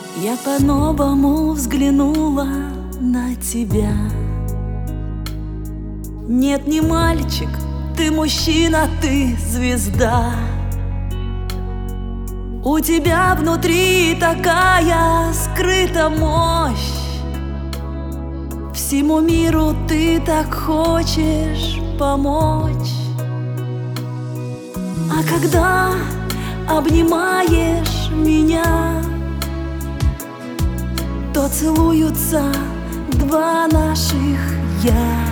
Я по-новому взглянула на тебя. Нет, не мальчик, ты мужчина, ты звезда. У тебя внутри такая скрыта мощь. Всему миру ты так хочешь помочь. А когда обнимаешь меня, то целуются два наших «я».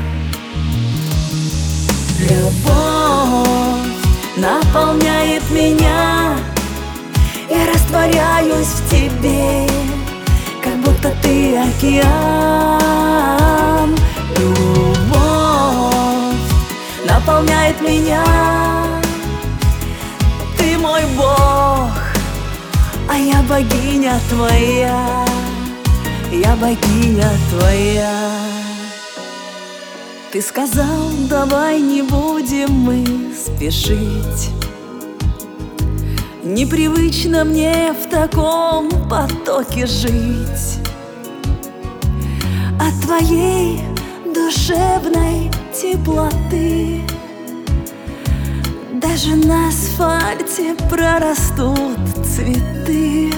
Любовь наполняет меня, я растворяюсь в тебе, как будто ты океан. Любовь наполняет меня, ты мой Бог, а я богиня твоя, я богиня твоя. Ты сказал, давай не будем мы спешить. Непривычно мне в таком потоке жить. От твоей душевной теплоты даже на асфальте прорастут цветы.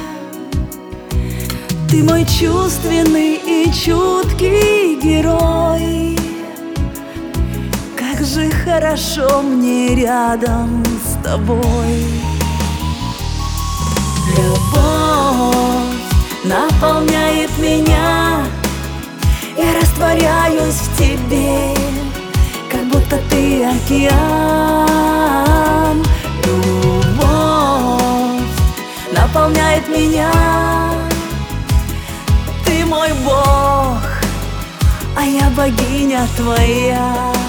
Ты мой чувственный и чуткий герой. Как же хорошо мне рядом с тобой. Любовь наполняет меня, я растворяюсь в тебе, как будто ты океан. Любовь наполняет меня, ты мой Бог, а я богиня твоя,